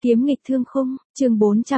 Kiếm nghịch thương khung, chương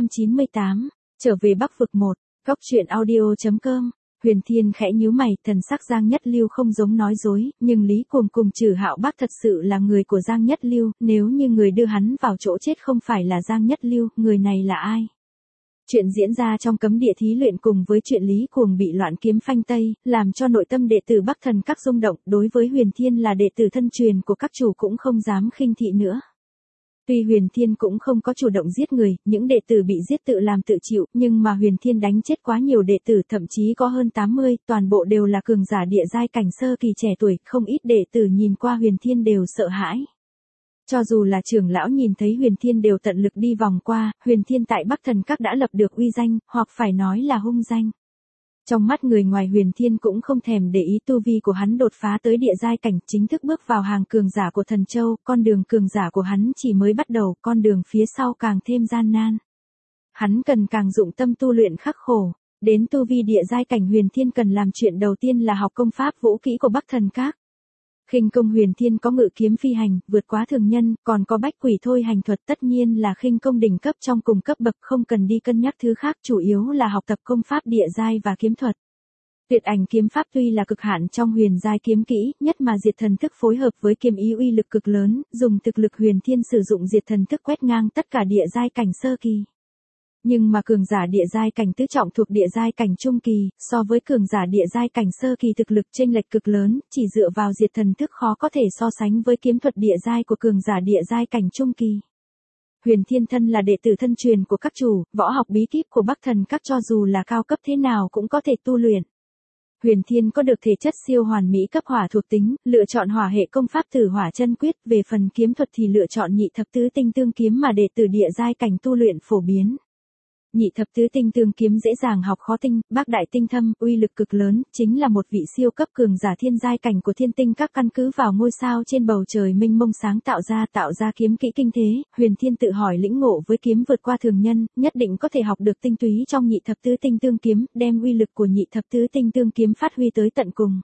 498, trở về Bắc vực 1, góc truyện audio.com. Huyền Thiên khẽ nhíu mày, thần sắc Giang Nhất Lưu không giống nói dối, nhưng Lý Cuồng cùng Trử Hạo Bác thật sự là người của Giang Nhất Lưu, nếu như người đưa hắn vào chỗ chết không phải là Giang Nhất Lưu, người này là ai? Chuyện diễn ra trong cấm địa thí luyện cùng với chuyện Lý Cuồng bị loạn kiếm phanh tây, làm cho nội tâm đệ tử Bắc Thần Các rung động, đối với Huyền Thiên là đệ tử thân truyền của các chủ cũng không dám khinh thị nữa. Tuy Huyền Thiên cũng không có chủ động giết người, những đệ tử bị giết tự làm tự chịu, nhưng mà Huyền Thiên đánh chết quá nhiều đệ tử, thậm chí có hơn 80, toàn bộ đều là cường giả địa giai cảnh sơ kỳ trẻ tuổi, không ít đệ tử nhìn qua Huyền Thiên đều sợ hãi. Cho dù là trưởng lão nhìn thấy Huyền Thiên đều tận lực đi vòng qua, Huyền Thiên tại Bắc Thần Các đã lập được uy danh, hoặc phải nói là hung danh. Trong mắt người ngoài Huyền Thiên cũng không thèm để ý tu vi của hắn đột phá tới địa giai cảnh, chính thức bước vào hàng cường giả của Thần Châu, con đường cường giả của hắn chỉ mới bắt đầu, con đường phía sau càng thêm gian nan. Hắn cần càng dụng tâm tu luyện khắc khổ, đến tu vi địa giai cảnh Huyền Thiên cần làm chuyện đầu tiên là học công pháp vũ kỹ của Bắc Thần Các. Khinh công Huyền Thiên có ngự kiếm phi hành, vượt quá thường nhân, còn có bách quỷ thôi hành thuật, tất nhiên là khinh công đỉnh cấp trong cùng cấp bậc, không cần đi cân nhắc thứ khác, chủ yếu là học tập công pháp địa giai và kiếm thuật. Tuyệt ảnh kiếm pháp tuy là cực hạn trong huyền giai kiếm kỹ, nhất mà diệt thần thức phối hợp với kiếm ý uy lực cực lớn, dùng thực lực Huyền Thiên sử dụng diệt thần thức quét ngang tất cả địa giai cảnh sơ kỳ. Nhưng mà cường giả địa giai cảnh tứ trọng thuộc địa giai cảnh trung kỳ, so với cường giả địa giai cảnh sơ kỳ thực lực chênh lệch cực lớn, chỉ dựa vào diệt thần thức khó có thể so sánh với kiếm thuật địa giai của cường giả địa giai cảnh trung kỳ. Huyền Thiên thân là đệ tử thân truyền của các chủ, võ học bí kíp của Bắc Thần Các cho dù là cao cấp thế nào cũng có thể tu luyện. Huyền Thiên có được thể chất siêu hoàn mỹ cấp hỏa thuộc tính, lựa chọn hỏa hệ công pháp Tử Hỏa Chân Quyết, về phần kiếm thuật thì lựa chọn Nhị Thập Tứ Tinh Tương Kiếm mà đệ tử địa giai cảnh tu luyện phổ biến. Nhị Thập Tứ Tinh Tương Kiếm dễ dàng học khó tinh, bác đại tinh thâm, uy lực cực lớn, chính là một vị siêu cấp cường giả thiên giai cảnh của Thiên Tinh Các căn cứ vào ngôi sao trên bầu trời mênh mông sáng tạo ra kiếm kỹ kinh thế. Huyền Thiên tự hỏi lĩnh ngộ với kiếm vượt qua thường nhân, nhất định có thể học được tinh túy trong Nhị Thập Tứ Tinh Tương Kiếm, đem uy lực của Nhị Thập Tứ Tinh Tương Kiếm phát huy tới tận cùng.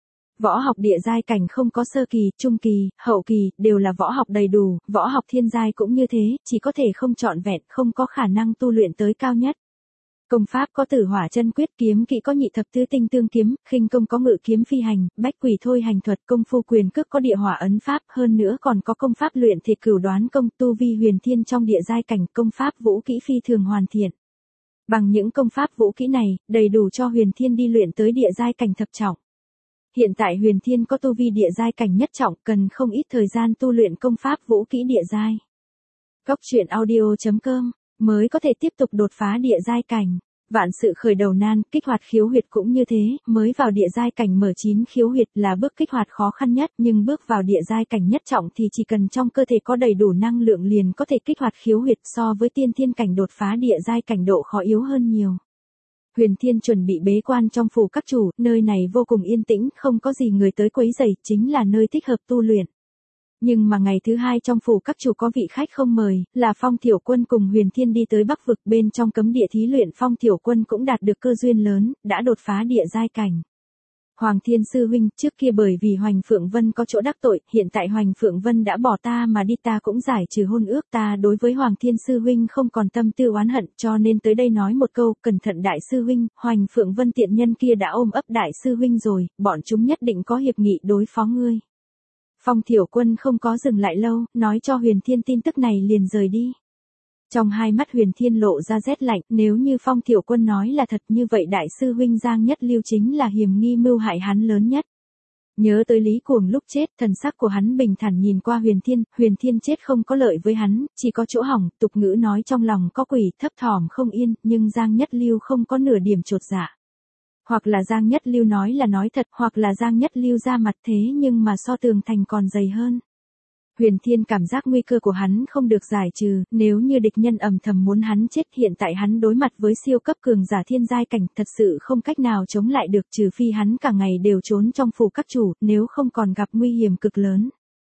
Võ học địa giai cảnh không có sơ kỳ, trung kỳ, hậu kỳ, đều là võ học đầy đủ, võ học thiên giai cũng như thế, chỉ có thể không trọn vẹn, không có khả năng tu luyện tới cao nhất. Công pháp có Tử Hỏa Chân Quyết, kiếm kỹ có Nhị Thập Tứ Tinh Tương Kiếm, khinh công có ngự kiếm phi hành, bách quỷ thôi hành thuật, công phu quyền cước có Địa Hỏa ấn pháp, hơn nữa còn có công pháp luyện thể cửu đoán công, tu vi Huyền Thiên trong địa giai cảnh, công pháp vũ kỹ phi thường hoàn thiện. Bằng những công pháp vũ kỹ này, đầy đủ cho Huyền Thiên đi luyện tới địa giai cảnh thập trọng. Hiện tại Huyền Thiên có tu vi địa giai cảnh nhất trọng, cần không ít thời gian tu luyện công pháp vũ kỹ địa giai. Góc truyện audio.com mới có thể tiếp tục đột phá địa giai cảnh. Vạn sự khởi đầu nan, kích hoạt khiếu huyệt cũng như thế, mới vào địa giai cảnh mở 9 khiếu huyệt là bước kích hoạt khó khăn nhất, nhưng bước vào địa giai cảnh nhất trọng thì chỉ cần trong cơ thể có đầy đủ năng lượng liền có thể kích hoạt khiếu huyệt, so với tiên thiên cảnh đột phá địa giai cảnh độ khó yếu hơn nhiều. Huyền Thiên chuẩn bị bế quan trong phủ các chủ, nơi này vô cùng yên tĩnh, không có gì người tới quấy rầy, chính là nơi thích hợp tu luyện. Nhưng mà ngày thứ hai trong phủ các chủ có vị khách không mời, là Phong Thiểu Quân cùng Huyền Thiên đi tới Bắc vực, bên trong cấm địa thí luyện Phong Thiểu Quân cũng đạt được cơ duyên lớn, đã đột phá địa giai cảnh. Hoàng Thiên sư huynh, trước kia bởi vì Hoành Phượng Vân có chỗ đắc tội, hiện tại Hoành Phượng Vân đã bỏ ta mà đi, ta cũng giải trừ hôn ước, ta đối với Hoàng Thiên sư huynh không còn tâm tư oán hận, cho nên tới đây nói một câu, cẩn thận đại sư huynh, Hoành Phượng Vân tiện nhân kia đã ôm ấp đại sư huynh rồi, bọn chúng nhất định có hiệp nghị đối phó ngươi. Phong Thiểu Quân không có dừng lại lâu, nói cho Huyền Thiên tin tức này liền rời đi. Trong hai mắt Huyền Thiên lộ ra rét lạnh, nếu như Phong Thiểu Quân nói là thật như vậy đại sư huynh Giang Nhất Lưu chính là hiểm nghi mưu hại hắn lớn nhất. Nhớ tới Lý Cuồng lúc chết, thần sắc của hắn bình thản nhìn qua Huyền Thiên chết không có lợi với hắn, chỉ có chỗ hỏng, tục ngữ nói trong lòng có quỷ, thấp thỏm không yên, nhưng Giang Nhất Lưu không có nửa điểm chột dạ. Hoặc là Giang Nhất Lưu nói là nói thật, hoặc là Giang Nhất Lưu ra mặt thế nhưng mà so tường thành còn dày hơn. Huyền Thiên cảm giác nguy cơ của hắn không được giải trừ, nếu như địch nhân ầm thầm muốn hắn chết, hiện tại hắn đối mặt với siêu cấp cường giả thiên giai cảnh, thật sự không cách nào chống lại được, trừ phi hắn cả ngày đều trốn trong phủ các chủ, nếu không còn gặp nguy hiểm cực lớn.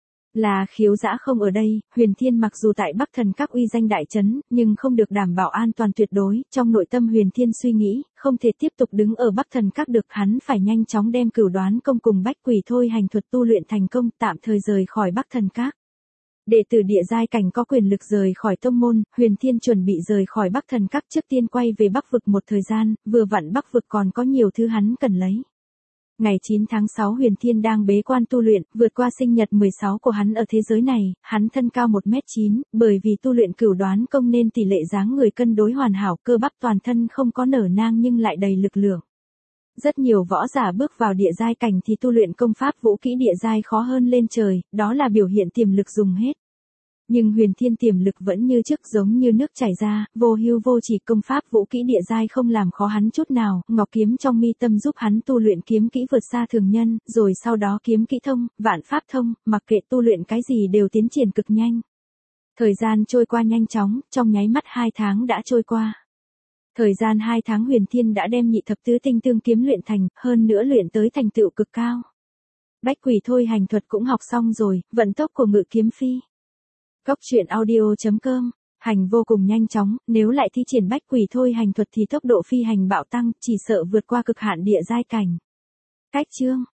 Là Khiếu Dã không ở đây, Huyền Thiên mặc dù tại Bắc Thần Các uy danh đại chấn, nhưng không được đảm bảo an toàn tuyệt đối, trong nội tâm Huyền Thiên suy nghĩ, không thể tiếp tục đứng ở Bắc Thần Các được, hắn phải nhanh chóng đem cửu đoán công cùng bách quỷ thôi hành thuật tu luyện thành công, tạm thời rời khỏi Bắc Thần Các. Đệ tử địa giai cảnh có quyền lực rời khỏi tông môn, Huyền Thiên chuẩn bị rời khỏi Bắc Thần Các trước tiên quay về Bắc Vực một thời gian, vừa vặn Bắc Vực còn có nhiều thứ hắn cần lấy. Ngày 9 tháng 6 Huyền Thiên đang bế quan tu luyện, vượt qua sinh nhật 16 của hắn ở thế giới này, hắn thân cao 1m9, bởi vì tu luyện cửu đoán công nên tỷ lệ dáng người cân đối hoàn hảo, cơ bắp toàn thân không có nở nang nhưng lại đầy lực lượng. Rất nhiều võ giả bước vào địa giai cảnh thì tu luyện công pháp vũ kỹ địa giai khó hơn lên trời, đó là biểu hiện tiềm lực dùng hết. Nhưng Huyền Thiên tiềm lực vẫn như trước giống như nước chảy ra, vô hưu vô chỉ, công pháp vũ kỹ địa giai không làm khó hắn chút nào, ngọc kiếm trong mi tâm giúp hắn tu luyện kiếm kỹ vượt xa thường nhân, rồi sau đó kiếm kỹ thông, vạn pháp thông, mặc kệ tu luyện cái gì đều tiến triển cực nhanh. Thời gian trôi qua nhanh chóng, trong nháy mắt 2 tháng đã trôi qua. Thời gian 2 tháng Huyền Thiên đã đem nhị thập tứ tinh tương kiếm luyện thành, hơn nữa luyện tới thành tựu cực cao. Bách quỷ thôi hành thuật cũng học xong rồi, vận tốc của ngự kiếm phi. Góc truyện audio.com, hành vô cùng nhanh chóng, nếu lại thi triển bách quỷ thôi hành thuật thì tốc độ phi hành bạo tăng, chỉ sợ vượt qua cực hạn địa giai cảnh. Cách chương